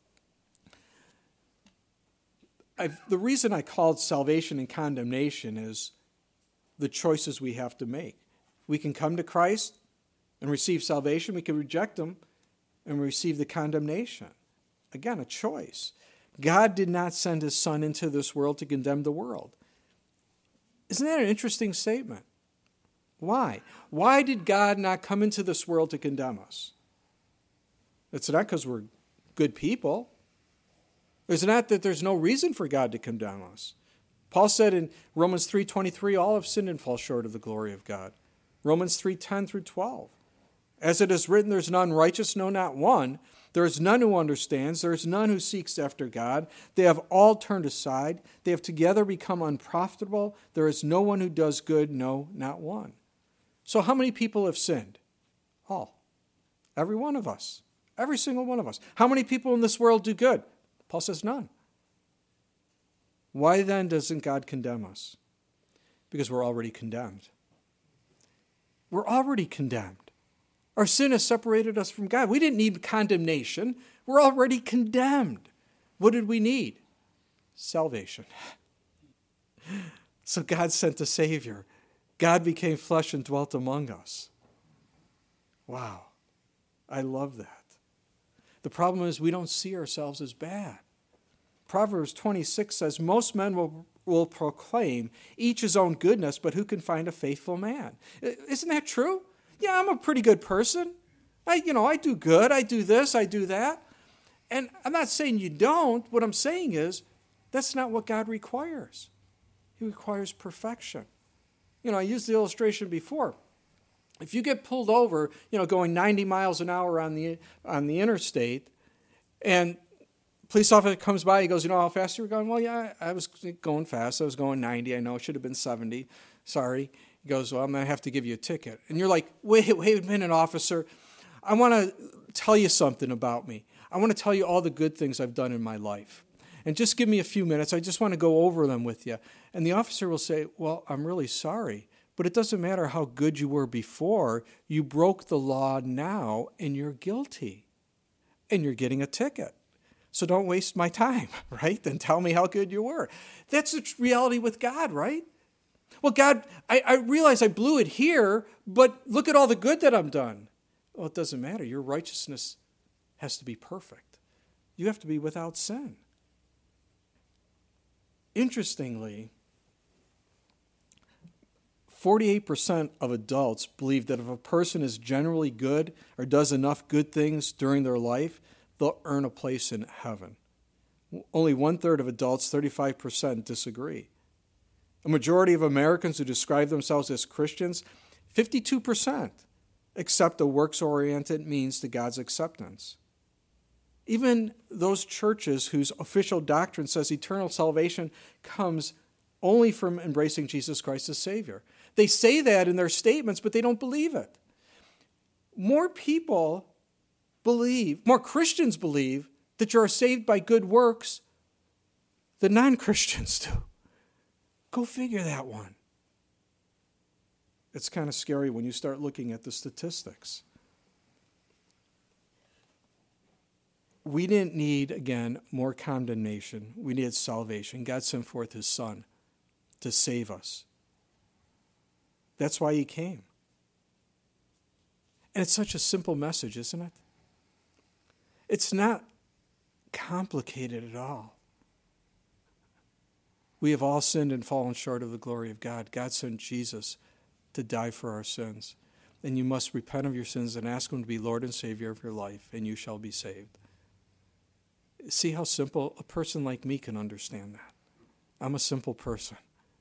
I've, the reason I called salvation and condemnation is the choices we have to make. We can come to Christ and receive salvation. We can reject him and receive the condemnation. Again, a choice. God did not send his Son into this world to condemn the world. Isn't that an interesting statement? Why? Why did God not come into this world to condemn us? It's not because we're good people. It's not that there's no reason for God to condemn us. Paul said in Romans three twenty-three, all have sinned and fall short of the glory of God. Romans three ten through twelve. As it is written, there's none righteous, no, not one. There is none who understands. There is none who seeks after God. They have all turned aside. They have together become unprofitable. There is no one who does good, no, not one. So how many people have sinned? All. Every one of us. Every single one of us. How many people in this world do good? Paul says none. Why then doesn't God condemn us? Because we're already condemned. We're already condemned. Our sin has separated us from God. We didn't need condemnation. We're already condemned. What did we need? Salvation. So God sent a Savior. God became flesh and dwelt among us. Wow. I love that. The problem is we don't see ourselves as bad. Proverbs twenty-six says, most men will, will proclaim each his own goodness, but who can find a faithful man? Isn't that true? Yeah, I'm a pretty good person. I, you know, I do good. I do this. I do that. And I'm not saying you don't. What I'm saying is that's not what God requires. He requires perfection. You know, I used the illustration before. If you get pulled over, you know, going ninety miles an hour on the on the interstate, and police officer comes by, he goes, you know how fast you were going? Well, yeah, I was going fast. I was going ninety. I know it should have been seventy. Sorry. He goes, well, I'm going to have to give you a ticket. And you're like, wait, wait a minute, officer. I want to tell you something about me. I want to tell you all the good things I've done in my life. And just give me a few minutes. I just want to go over them with you. And the officer will say, well, I'm really sorry, but it doesn't matter how good you were before. You broke the law now, and you're guilty. And you're getting a ticket. So don't waste my time, right? Then tell me how good you were. That's the reality with God, right? Well, God, I, I realize I blew it here, but look at all the good that I've done. Well, it doesn't matter. Your righteousness has to be perfect. You have to be without sin. Interestingly, forty-eight percent of adults believe that if a person is generally good or does enough good things during their life, they'll earn a place in heaven. Only one-third of adults, thirty-five percent, disagree. A majority of Americans who describe themselves as Christians, fifty-two percent, accept a works-oriented means to God's acceptance. Even those churches whose official doctrine says eternal salvation comes only from embracing Jesus Christ as Savior. They say that in their statements, but they don't believe it. More people believe, more Christians believe that you are saved by good works than non-Christians do. Go figure that one. It's kind of scary when you start looking at the statistics. We didn't need, again, more condemnation. We needed salvation. God sent forth his Son to save us. That's why he came. And it's such a simple message, isn't it? It's not complicated at all. We have all sinned and fallen short of the glory of God. God sent Jesus to die for our sins. And you must repent of your sins and ask him to be Lord and Savior of your life, and you shall be saved. See how simple a person like me can understand that. I'm a simple person.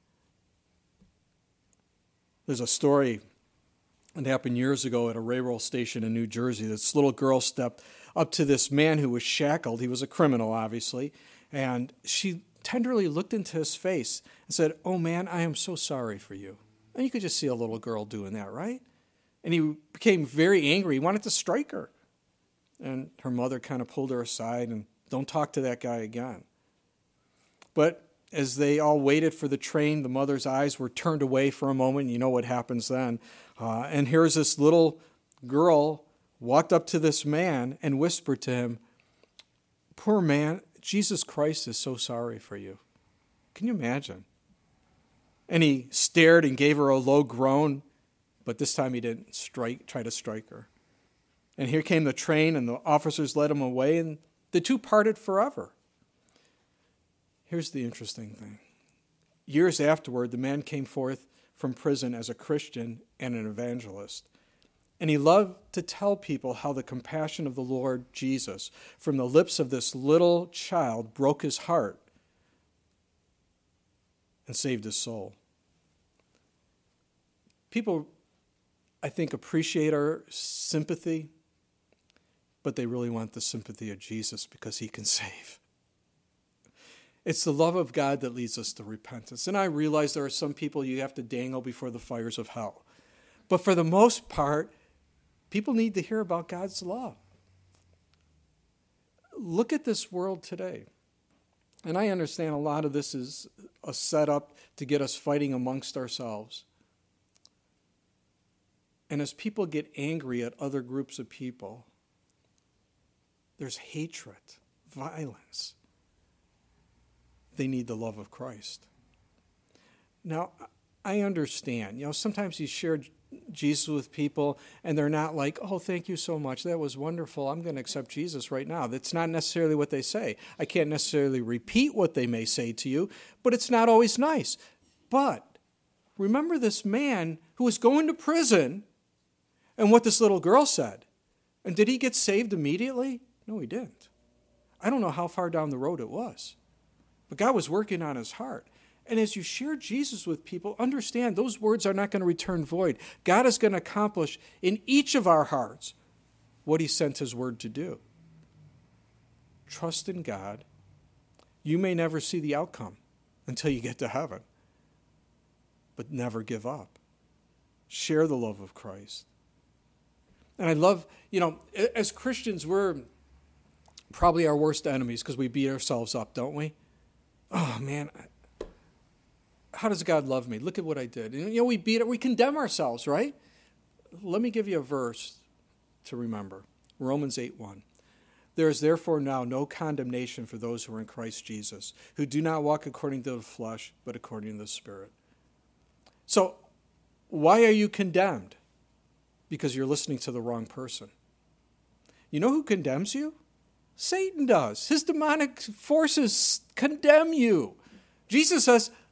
There's a story that happened years ago at a railroad station in New Jersey. This little girl stepped up to this man who was shackled. He was a criminal, obviously. And she tenderly looked into his face and said, "Oh, man, I am so sorry for you." And you could just see a little girl doing that, right? And he became very angry. He wanted to strike her. And her mother kind of pulled her aside and, "Don't talk to that guy again." But as they all waited for the train, the mother's eyes were turned away for a moment. You know what happens then. Uh, and here's this little girl walked up to this man and whispered to him, "Poor man, Jesus Christ is so sorry for you." Can you imagine? And he stared and gave her a low groan, but this time he didn't strike, try to strike her. And here came the train, and the officers led him away, and the two parted forever. Here's the interesting thing. Years afterward, the man came forth from prison as a Christian and an evangelist. And he loved to tell people how the compassion of the Lord Jesus from the lips of this little child broke his heart and saved his soul. People, I think, appreciate our sympathy, but they really want the sympathy of Jesus because he can save. It's the love of God that leads us to repentance. And I realize there are some people you have to dangle before the fires of hell. But for the most part, people need to hear about God's love. Look at this world today. And I understand a lot of this is a setup to get us fighting amongst ourselves. And as people get angry at other groups of people, there's hatred, violence. They need the love of Christ. Now, I understand. You know, sometimes you share Jesus with people and they're not like, "Oh, thank you so much. That was wonderful. I'm going to accept Jesus right now." That's not necessarily what they say. I can't necessarily repeat what they may say to you, but it's not always nice. But remember this man who was going to prison and what this little girl said. And did he get saved immediately? No, he didn't. I don't know how far down the road it was. But God was working on his heart. And as you share Jesus with people, understand those words are not going to return void. God is going to accomplish in each of our hearts what he sent his word to do. Trust in God. You may never see the outcome until you get to heaven. But never give up. Share the love of Christ. And I love, you know, as Christians, we're probably our worst enemies because we beat ourselves up, don't we? Oh, man, how does God love me? Look at what I did. And, you know, we beat it. We condemn ourselves, right? Let me give you a verse to remember. Romans eight one. "There is therefore now no condemnation for those who are in Christ Jesus, who do not walk according to the flesh, but according to the Spirit." So, why are you condemned? Because you're listening to the wrong person. You know who condemns you? Satan does. His demonic forces condemn you. Jesus says,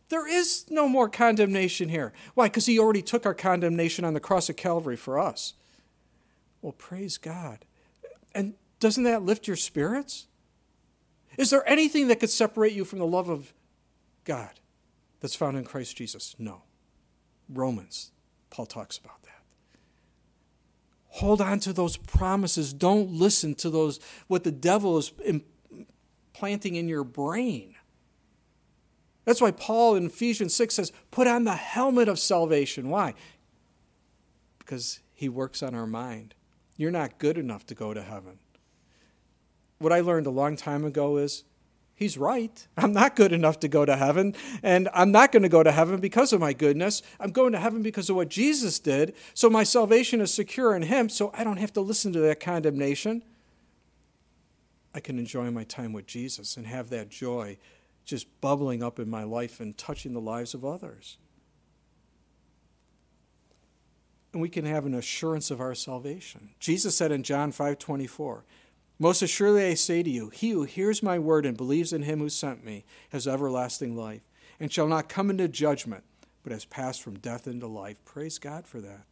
There is no more condemnation here. Why? Because he already took our condemnation on the cross of Calvary for us. Well, praise God. And doesn't that lift your spirits? Is there anything that could separate you from the love of God that's found in Christ Jesus? No. Romans, Paul talks about that. Hold on to those promises. Don't listen to those, what the devil is implanting in your brain. That's why Paul in Ephesians six says, put on the helmet of salvation. Why? Because he works on our mind. You're not good enough to go to heaven. What I learned a long time ago is, he's right. I'm not good enough to go to heaven, and I'm not going to go to heaven because of my goodness. I'm going to heaven because of what Jesus did, so my salvation is secure in him, so I don't have to listen to that condemnation. I can enjoy my time with Jesus and have that joy just bubbling up in my life and touching the lives of others. And we can have an assurance of our salvation. Jesus said in John five twenty-four, most assuredly I say to you, he who hears my word and believes in him who sent me has everlasting life, and shall not come into judgment, but has passed from death into life. Praise God for that.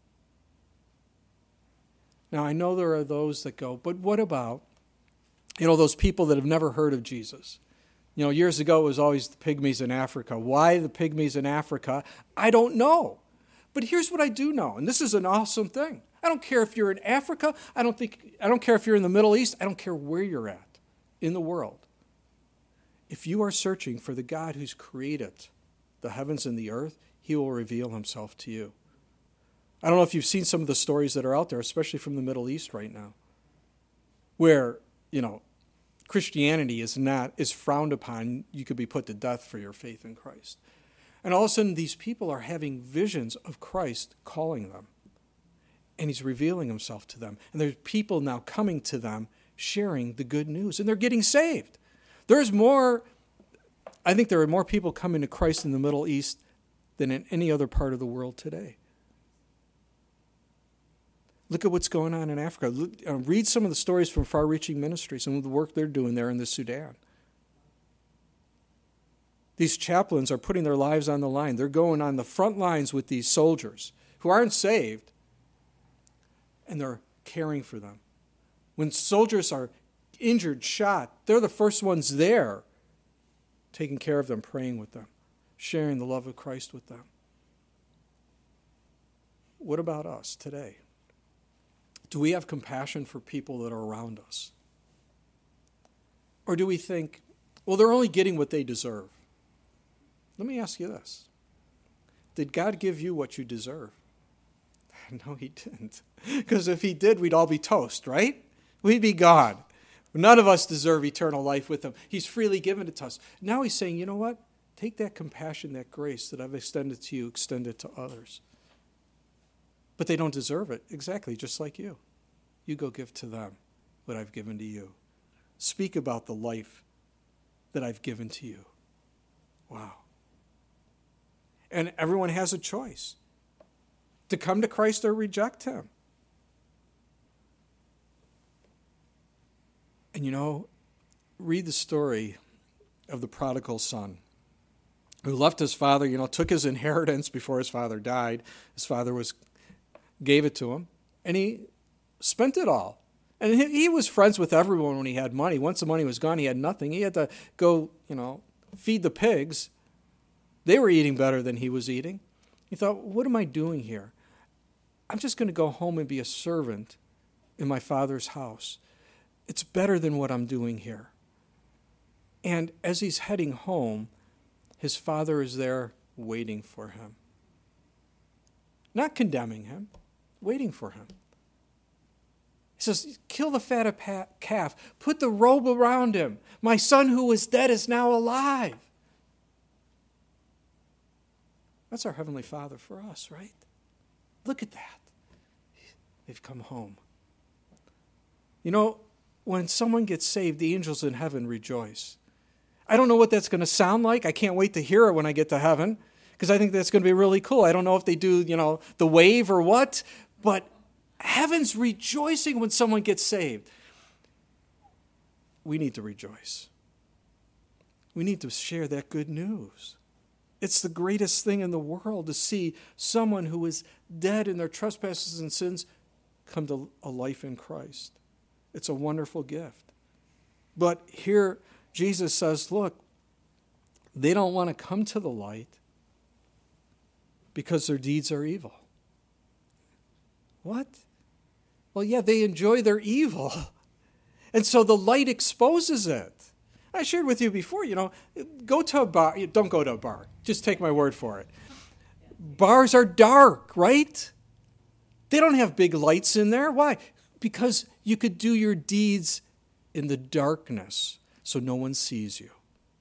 Now, I know there are those that go, but what about, you know, those people that have never heard of Jesus? You know, years ago it was always the pygmies in Africa. Why the pygmies in Africa? I don't know. But here's what I do know, and this is an awesome thing. I don't care if you're in Africa. I don't think I don't care if you're in the Middle East. I don't care where you're at in the world. If you are searching for the God who's created the heavens and the earth, he will reveal himself to you. I don't know if you've seen some of the stories that are out there, especially from the Middle East right now, where, you know, Christianity is not is frowned upon. You could be put to death for your faith in Christ. And all of a sudden, these people are having visions of Christ calling them. And he's revealing himself to them. And there's people now coming to them, sharing the good news. And they're getting saved. There's more, I think there are more people coming to Christ in the Middle East than in any other part of the world today. Look at what's going on in Africa. Look, uh, read some of the stories from Far Reaching Ministries, some of the work they're doing there in the Sudan. These chaplains are putting their lives on the line. They're going on the front lines with these soldiers who aren't saved, and they're caring for them. When soldiers are injured, shot, they're the first ones there, taking care of them, praying with them, sharing the love of Christ with them. What about us today? Do we have compassion for people that are around us? Or do we think, well, they're only getting what they deserve? Let me ask you this. Did God give you what you deserve? No, he didn't. Because if he did, we'd all be toast, right? We'd be gone. None of us deserve eternal life with him. He's freely given it to us. Now he's saying, you know what? Take that compassion, that grace that I've extended to you, extend it to others. But they don't deserve it. Exactly, just like you. You go give to them what I've given to you. Speak about the life that I've given to you. Wow. And everyone has a choice to come to Christ or reject him. And you know, read the story of the prodigal son who left his father, you know, took his inheritance before his father died. His father was gave it to him, and he spent it all. And he, he was friends with everyone when he had money. Once the money was gone, he had nothing. He had to go, you know, feed the pigs. They were eating better than he was eating. He thought, what am I doing here? I'm just going to go home and be a servant in my father's house. It's better than what I'm doing here. And as he's heading home, his father is there waiting for him. Not condemning him, waiting for him. He says, kill the fatted calf. Put the robe around him. My son who was dead is now alive. That's our Heavenly Father for us, right? Look at that. They've come home. You know, when someone gets saved, the angels in heaven rejoice. I don't know what that's going to sound like. I can't wait to hear it when I get to heaven, because I think that's going to be really cool. I don't know if they do, you know, the wave or what, but heaven's rejoicing when someone gets saved. We need to rejoice. We need to share that good news. It's the greatest thing in the world to see someone who is dead in their trespasses and sins come to a life in Christ. It's a wonderful gift. But here Jesus says, look, they don't want to come to the light because their deeds are evil. What? Well, yeah, they enjoy their evil. And so the light exposes it. I shared with you before, you know, go to a bar. Don't go to a bar. Just take my word for it. Bars are dark, right? They don't have big lights in there. Why? Because you could do your deeds in the darkness so no one sees you.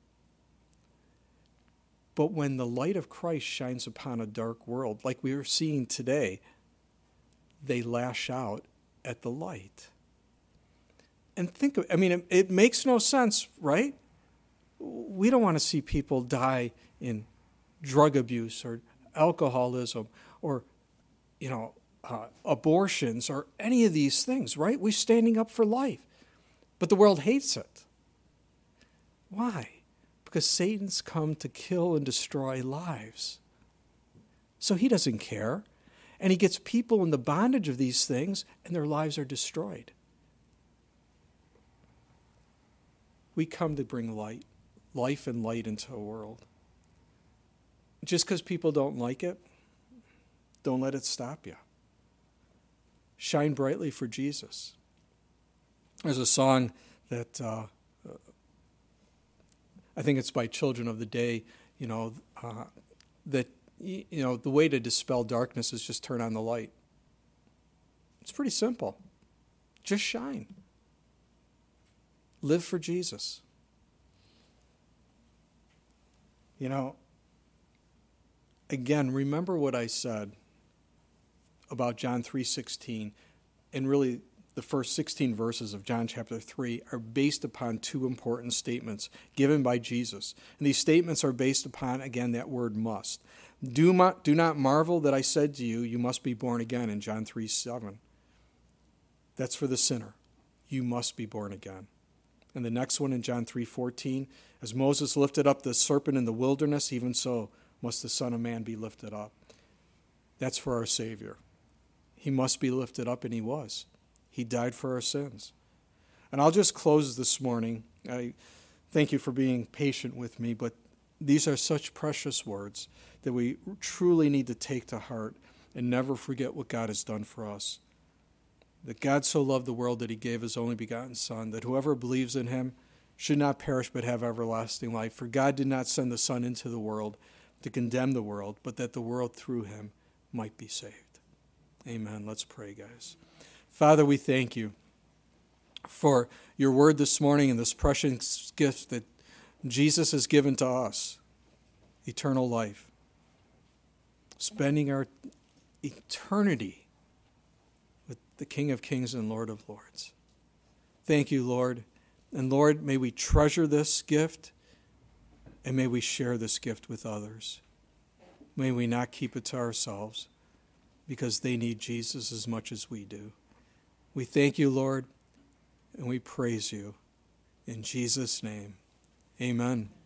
But when the light of Christ shines upon a dark world, like we are seeing today, they lash out at the light. And think of, I mean, it, it makes no sense, right? We don't want to see people die in drug abuse or alcoholism or, you know, uh, abortions or any of these things, right? We're standing up for life. But the world hates it. Why? Because Satan's come to kill and destroy lives. So he doesn't care. And he gets people in the bondage of these things, and their lives are destroyed. We come to bring light, life and light into a world. Just because people don't like it, don't let it stop you. Shine brightly for Jesus. There's a song that uh, I think it's by Children of the Day, you know, uh, that, you know, the way to dispel darkness is just turn on the light. It's pretty simple. Just shine. Live for Jesus. You know, again, remember what I said about John three sixteen, and really the first sixteen verses of John chapter three are based upon two important statements given by Jesus. And these statements are based upon, again, that word must. Do not, do not marvel that I said to you, you must be born again, in John three seven. That's for the sinner. You must be born again. And the next one in John three fourteen, as Moses lifted up the serpent in the wilderness, even so must the Son of Man be lifted up. That's for our Savior. He must be lifted up, and he was. He died for our sins. And I'll just close this morning. I thank you for being patient with me, but these are such precious words that we truly need to take to heart and never forget what God has done for us. That God so loved the world that he gave his only begotten Son, that whoever believes in him should not perish but have everlasting life. For God did not send the Son into the world to condemn the world, but that the world through him might be saved. Amen. Let's pray, guys. Father, we thank you for your word this morning and this precious gift that Jesus has given to us, eternal life, spending our eternity with the King of Kings and Lord of Lords. Thank you, Lord. And Lord, may we treasure this gift, and may we share this gift with others. May we not keep it to ourselves, because they need Jesus as much as we do. We thank you, Lord, and we praise you. In Jesus' name, amen.